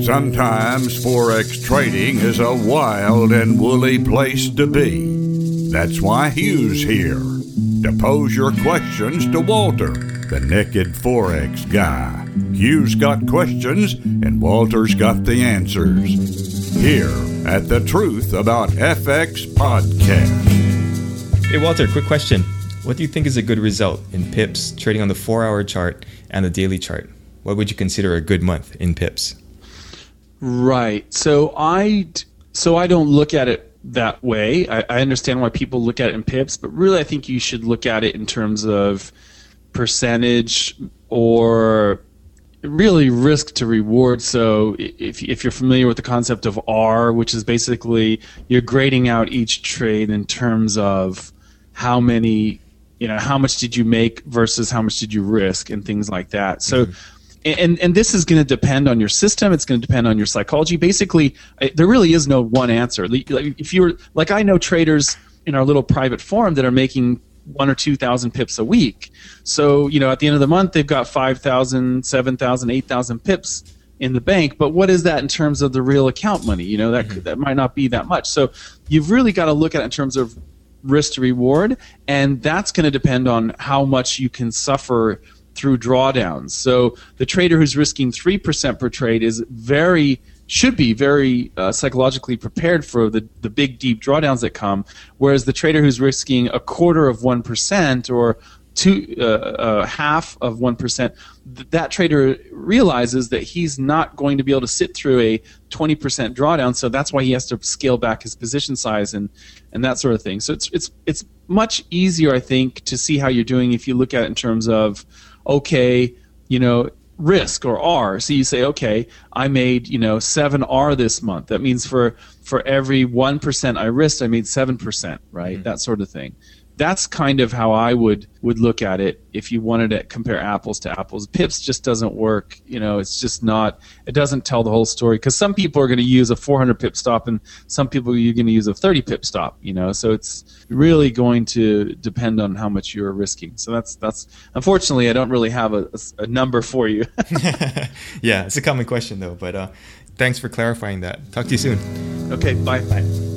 Sometimes Forex trading is a wild and woolly place to be. That's why Hugh's here, to pose your questions to Walter, the naked Forex guy. Hugh's got questions, and Walter's got the answers. Here at the Truth About FX podcast. Hey Walter, quick question. What do you think is a good result in pips trading on the 4-hour chart and the daily chart? What would you consider a good month in pips? Right. So I don't look at it that way. I understand why people look at it in pips, but really I think you should look at it in terms of percentage or really risk to reward. So if you're familiar with the concept of R, which is basically you're grading out each trade in terms of how much did you make versus how much did you risk and things like that. So And this is going to depend on your system. It's going to depend on your psychology. Basically, there really is no one answer. If you're like, I know traders in our little private forum that are making 1,000 or 2,000 pips a week. So at the end of the month, they've got 5,000, 7,000, 8,000 pips in the bank. But what is that in terms of the real account money? That might not be that much. So you've really got to look at it in terms of risk to reward, and that's going to depend on how much you can suffer through drawdowns. So the trader who's risking 3% per trade should be very psychologically prepared for the big deep drawdowns that come, whereas the trader who's risking 1/4% or half of 1%, that trader realizes that he's not going to be able to sit through a 20% drawdown, so that's why he has to scale back his position size and that sort of thing. So it's much easier, I think, to see how you're doing if you look at it in terms of risk or R. So you say, okay, I made 7R this month. That means for every 1% I risked, I made 7%, right? That sort of thing. That's kind of how I would look at it if you wanted to compare apples to apples. Pips just doesn't work. It's just not. It doesn't tell the whole story, because some people are going to use a 400 pip stop and some people are going to use a 30 pip stop. So it's really going to depend on how much you're risking. So that's unfortunately I don't really have a number for you. Yeah, it's a common question though. But thanks for clarifying that. Talk to you soon. Okay, bye.